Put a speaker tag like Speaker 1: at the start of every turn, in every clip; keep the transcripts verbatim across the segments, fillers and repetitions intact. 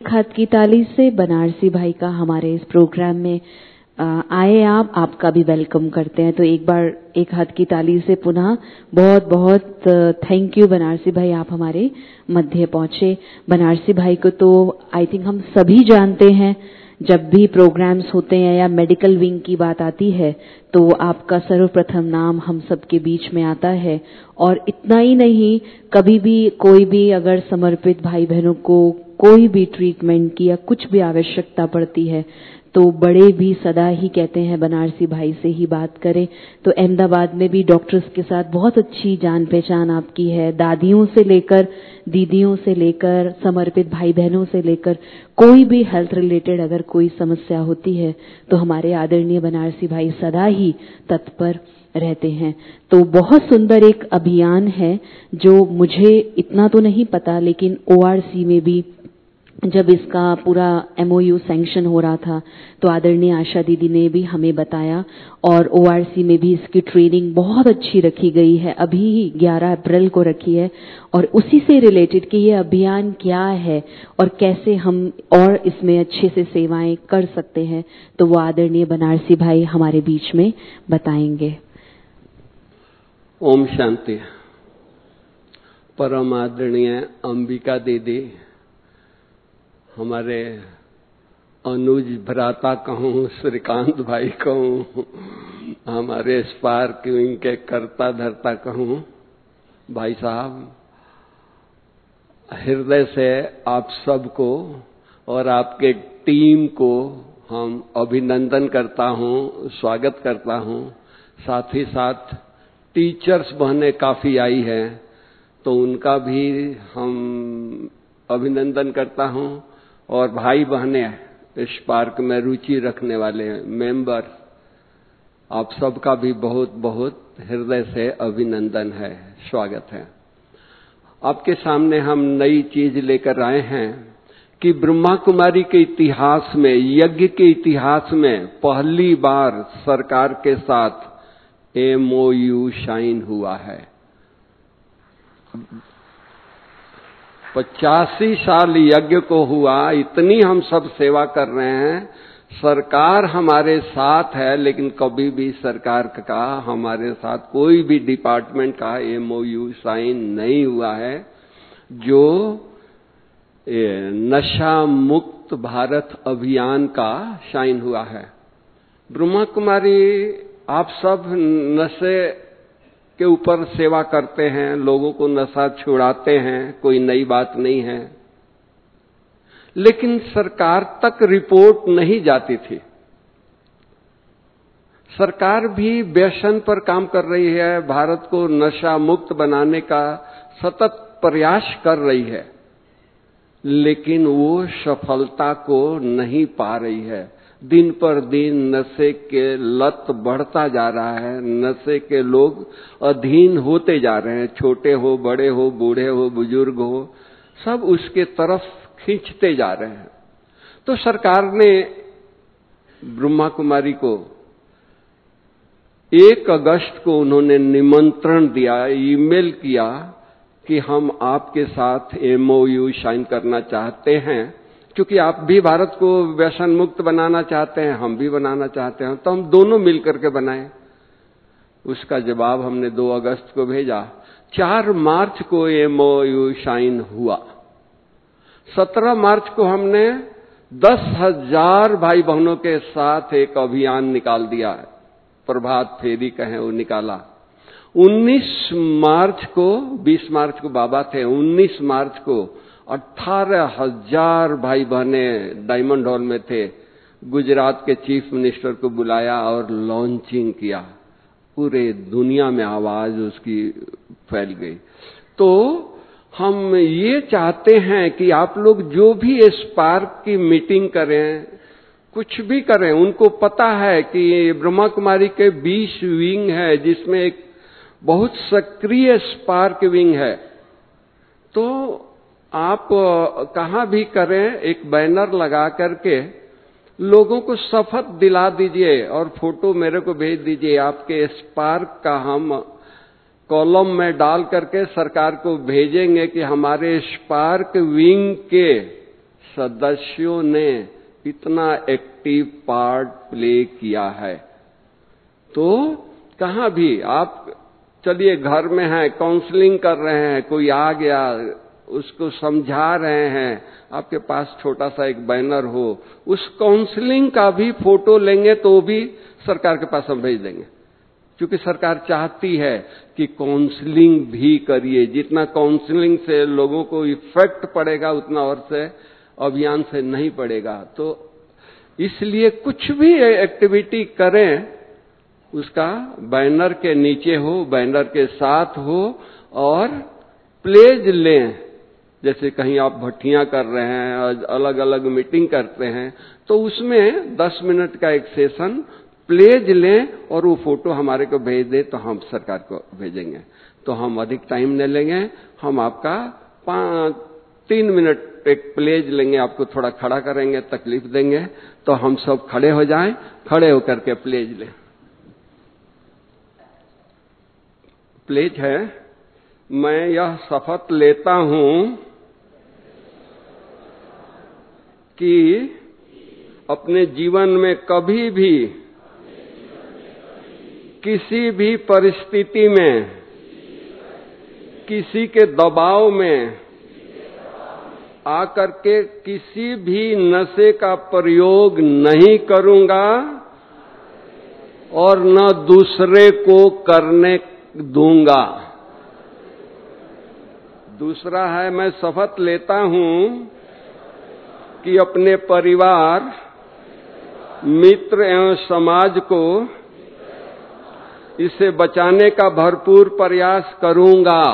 Speaker 1: हाथ की ताली से बनारसी भाई का हमारे इस प्रोग्राम में आए आप आपका भी वेलकम करते हैं। तो एक बार एक हाथ की ताली से पुनः बहुत बहुत थैंक यू बनारसी भाई, आप हमारे मध्य पहुंचे। बनारसी भाई को तो आई थिंक हम सभी जानते हैं, जब भी प्रोग्राम्स होते हैं या मेडिकल विंग की बात आती है तो आपका सर्वप्रथम नाम हम सबके बीच में आता है। और इतना ही नहीं, कभी भी कोई भी अगर समर्पित भाई बहनों को कोई भी ट्रीटमेंट की या कुछ भी आवश्यकता पड़ती है तो बड़े भी सदा ही कहते हैं बनारसी भाई से ही बात करें। तो अहमदाबाद में भी डॉक्टर्स के साथ बहुत अच्छी जान पहचान आपकी है, दादियों से लेकर दीदियों से लेकर समर्पित भाई बहनों से लेकर कोई भी हेल्थ रिलेटेड अगर कोई समस्या होती है तो हमारे आदरणीय बनारसी भाई सदा ही तत्पर रहते हैं। तो बहुत सुंदर एक अभियान है जो मुझे इतना तो नहीं पता, लेकिन ओआरसी में भी जब इसका पूरा एमओयू सैंक्शन हो रहा था तो आदरणीय आशा दीदी ने भी हमें बताया और ओआरसी में भी इसकी ट्रेनिंग बहुत अच्छी रखी गई है, अभी ग्यारह अप्रैल को रखी है। और उसी से रिलेटेड कि ये अभियान क्या है और कैसे हम और इसमें अच्छे से सेवाएं कर सकते हैं, तो वो आदरणीय बनारसी भाई हमारे बीच में बताएंगे।
Speaker 2: ओम शांति। परम आदरणीय अंबिका दीदी, हमारे अनुज भ्राता कहूँ, श्रीकांत भाई कहूँ, हमारे स्पार्क विंग के कर्ता धर्ता कहूँ, भाई साहब, हृदय से आप सबको और आपके टीम को हम अभिनंदन करता हूँ, स्वागत करता हूँ। साथ ही साथ टीचर्स बहनें काफ़ी आई हैं तो उनका भी हम अभिनंदन करता हूँ। और भाई बहनें इस पार्क में रुचि रखने वाले मेंबर, आप सबका भी बहुत बहुत हृदय से अभिनंदन है, स्वागत है। आपके सामने हम नई चीज लेकर आए हैं कि ब्रह्मा कुमारी के इतिहास में, यज्ञ के इतिहास में पहली बार सरकार के साथ एमओयू साइन हुआ है। पचासी साल यज्ञ को हुआ, इतनी हम सब सेवा कर रहे हैं, सरकार हमारे साथ है, लेकिन कभी भी सरकार का हमारे साथ कोई भी डिपार्टमेंट का एमओयू साइन नहीं हुआ है। जो नशा मुक्त भारत अभियान का साइन हुआ है। ब्रह्मा कुमारी आप सब नशे के ऊपर सेवा करते हैं, लोगों को नशा छुड़ाते हैं, कोई नई बात नहीं है, लेकिन सरकार तक रिपोर्ट नहीं जाती थी। सरकार भी व्यसन पर काम कर रही है, भारत को नशा मुक्त बनाने का सतत प्रयास कर रही है, लेकिन वो सफलता को नहीं पा रही है। दिन पर दिन नशे के लत बढ़ता जा रहा है, नशे के लोग अधीन होते जा रहे हैं, छोटे हो, बड़े हो, बूढ़े हो, बुजुर्ग हो, सब उसके तरफ खींचते जा रहे हैं। तो सरकार ने ब्रह्मा कुमारी को एक अगस्त को उन्होंने निमंत्रण दिया, ईमेल किया कि हम आपके साथ एमओयू साइन करना चाहते हैं, क्योंकि आप भी भारत को व्यसन मुक्त बनाना चाहते हैं, हम भी बनाना चाहते हैं, तो हम दोनों मिलकर के बनाएं। उसका जवाब हमने दो अगस्त को भेजा। चार मार्च को एमओयू साइन हुआ। सत्रह मार्च को हमने दस हजार भाई बहनों के साथ एक अभियान निकाल दिया, प्रभात फेरी कहें वो निकाला। उन्नीस मार्च को, बीस मार्च को बाबा थे, उन्नीस मार्च को अठारह हजार भाई बहने डायमंड हॉल में थे। गुजरात के चीफ मिनिस्टर को बुलाया और लॉन्चिंग किया, पूरे दुनिया में आवाज उसकी फैल गई। तो हम ये चाहते हैं कि आप लोग जो भी इस पार्क की मीटिंग करें, कुछ भी करें, उनको पता है कि ब्रह्मा कुमारी के बीस विंग है, जिसमें एक बहुत सक्रिय स्पार्क विंग है। तो आप कहाँ भी करें, एक बैनर लगा करके लोगों को शपथ दिला दीजिए और फोटो मेरे को भेज दीजिए। आपके स्पार्क का हम कॉलम में डाल करके सरकार को भेजेंगे कि हमारे स्पार्क विंग के सदस्यों ने इतना एक्टिव पार्ट प्ले किया है। तो कहाँ भी आप चलिए, घर में हैं, काउंसलिंग कर रहे हैं, कोई आ गया, उसको समझा रहे हैं, आपके पास छोटा सा एक बैनर हो, उस काउंसलिंग का भी फोटो लेंगे तो भी सरकार के पास हम भेज देंगे, क्योंकि सरकार चाहती है कि काउंसलिंग भी करिए। जितना काउंसलिंग से लोगों को इफेक्ट पड़ेगा उतना और से अभियान से नहीं पड़ेगा। तो इसलिए कुछ भी एक्टिविटी करें, उसका बैनर के नीचे हो, बैनर के साथ हो, और प्लेज लें। जैसे कहीं आप भट्टियां कर रहे हैं, अलग अलग मीटिंग करते हैं, तो उसमें दस मिनट का एक सेशन प्लेज लें और वो फोटो हमारे को भेज दे तो हम सरकार को भेजेंगे। तो हम अधिक टाइम नहीं लेंगे, हम आपका पांच तीन मिनट एक प्लेज लेंगे, आपको थोड़ा खड़ा करेंगे, तकलीफ देंगे, तो हम सब खड़े हो जाएं, खड़े होकर के प्लेज लें। प्लेज है, मैं यह शपथ लेता हूं कि अपने जीवन में कभी भी किसी भी परिस्थिति में किसी के दबाव में आकर के किसी भी नशे का प्रयोग नहीं करूंगा और न दूसरे को करने दूंगा। दूसरा है, मैं शपथ लेता हूं कि अपने परिवार, मित्र एवं समाज को इसे बचाने का भरपूर प्रयास करूंगा।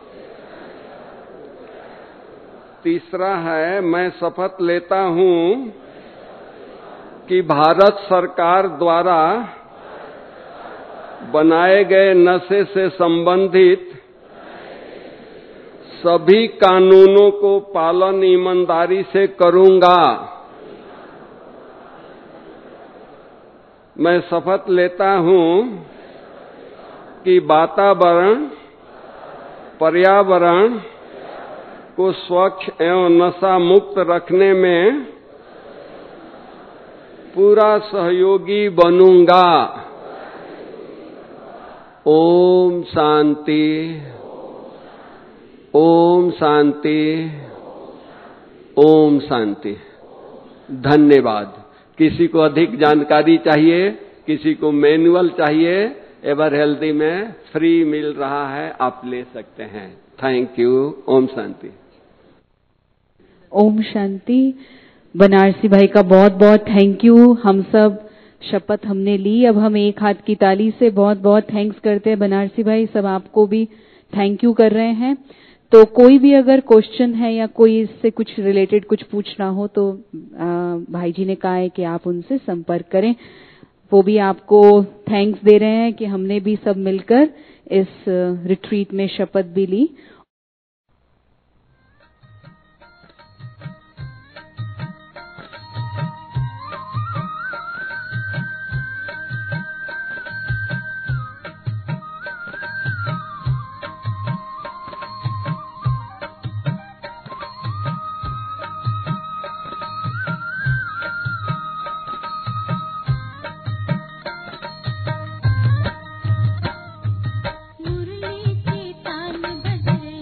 Speaker 2: तीसरा है, मैं शपथ लेता हूं कि भारत सरकार द्वारा बनाए गए नशे से संबंधित सभी कानूनों को पालन ईमानदारी से करूंगा। मैं शपथ लेता हूं कि वातावरण, पर्यावरण को स्वच्छ एवं नशा मुक्त रखने में पूरा सहयोगी बनूंगा। ओम शांति, ओम शांति, ओम शांति। धन्यवाद। किसी को अधिक जानकारी चाहिए, किसी को मैनुअल चाहिए, एवर हेल्दी में फ्री मिल रहा है, आप ले सकते हैं। Thank you. ओम शांति।
Speaker 1: ओम शांति। बनारसी भाई का बहुत बहुत थैंक यू। हम सब शपथ हमने ली, अब हम एक हाथ की ताली से बहुत बहुत थैंक्स करते हैं। बनारसी भाई सब आपको भी थैंक यू कर रहे हैं। तो कोई भी अगर क्वेश्चन है या कोई इससे कुछ रिलेटेड कुछ पूछना हो तो आ, भाई जी ने कहा है कि आप उनसे संपर्क करें। वो भी आपको थैंक्स दे रहे हैं कि हमने भी सब मिलकर इस रिट्रीट में शपथ भी ली।
Speaker 3: मुरली के तान बज रहे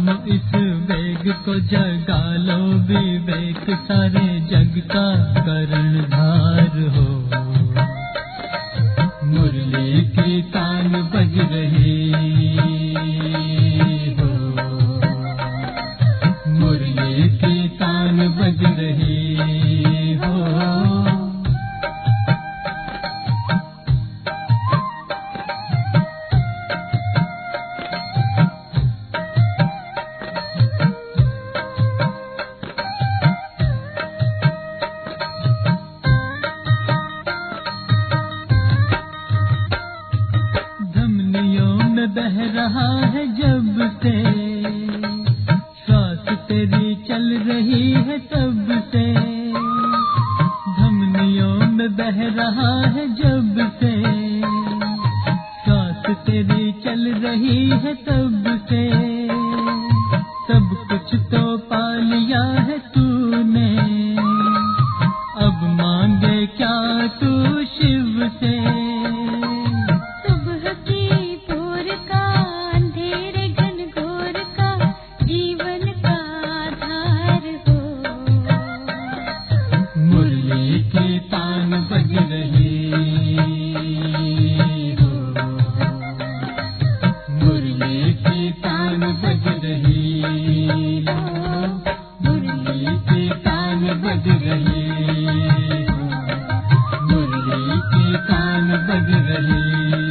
Speaker 3: थामो इस वेग को, जगा लो विवेक, सारे जग का कर्णधार हो। मुरली की तान बज रही हो, मुरली की तान बज रही हो। बह रहा है जब से श्वास तेरी चल रही है तब से, धमनियों में बह रहा है जब से श्वास तेरी चल रही है तब से। सब कुछ तो पा लिया है तूने, अब मांगे क्या तू शिव से। बज रही